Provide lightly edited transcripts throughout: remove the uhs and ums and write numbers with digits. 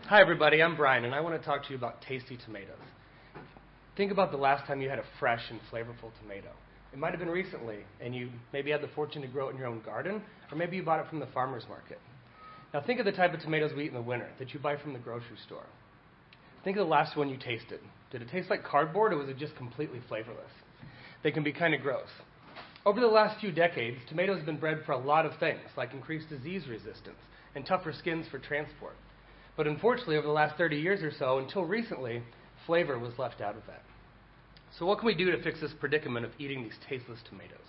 Hi everybody, I'm Brian, and I want to talk to you about tasty tomatoes. Think about the last time you had a fresh and flavorful tomato. It might have been recently, and you maybe had the fortune to grow it in your own garden, or maybe you bought it from the farmer's market. Now think of the type of tomatoes we eat in the winter that you buy from the grocery store. Think of the last one you tasted. Did it taste like cardboard, or was it just completely flavorless? They can be kind of gross. Over the last few decades, tomatoes have been bred for a lot of things, like increased disease resistance and tougher skins for transport. But unfortunately, over the last 30 years or so, until recently, flavor was left out of that. So what can we do to fix this predicament of eating these tasteless tomatoes?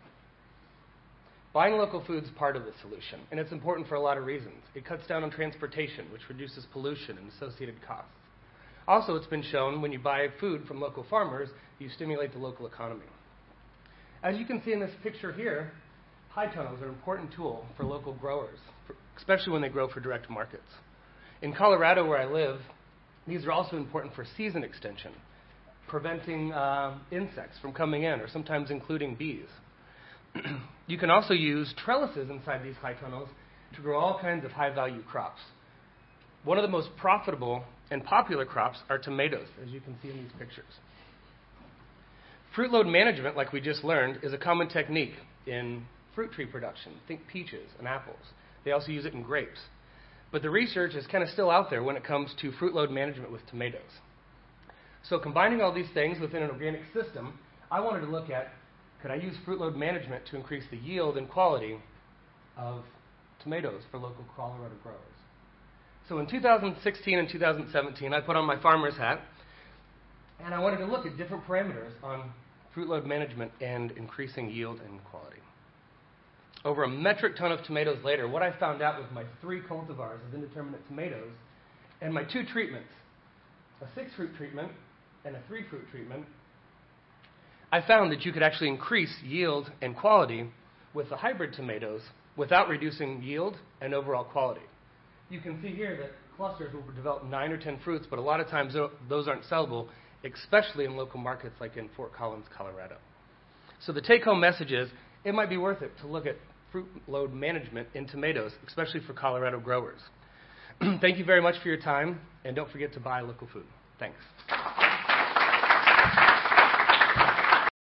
Buying local food is part of the solution, and it's important for a lot of reasons. It cuts down on transportation, which reduces pollution and associated costs. Also, it's been shown when you buy food from local farmers, you stimulate the local economy. As you can see in this picture here, high tunnels are an important tool for local growers, especially when they grow for direct markets. In Colorado, where I live, these are also important for season extension, preventing insects from coming in, or sometimes including bees. You can also use trellises inside these high tunnels to grow all kinds of high-value crops. One of the most profitable and popular crops are tomatoes, as you can see in these pictures. Fruit load management, like we just learned, is a common technique in fruit tree production. Think peaches and apples. They also use it in grapes. But the research is kind of still out there when it comes to fruit load management with tomatoes. So combining all these things within an organic system, I wanted to look at, could I use fruit load management to increase the yield and quality of tomatoes for local Colorado growers? So in 2016 and 2017, I put on my farmer's hat, and I wanted to look at different parameters on fruit load management and increasing yield and quality. Over a metric ton of tomatoes later, what I found out with my 3 cultivars of indeterminate tomatoes and my 2 treatments, a 6-fruit treatment and a 3-fruit treatment, I found that you could actually increase yield and quality with the hybrid tomatoes without reducing yield and overall quality. You can see here that clusters will develop 9 or 10 fruits, but a lot of times those aren't sellable, especially in local markets like in Fort Collins, Colorado. So the take-home message is, it might be worth it to look at fruit load management in tomatoes, especially for Colorado growers. Thank you very much for your time, and don't forget to buy local food. Thanks.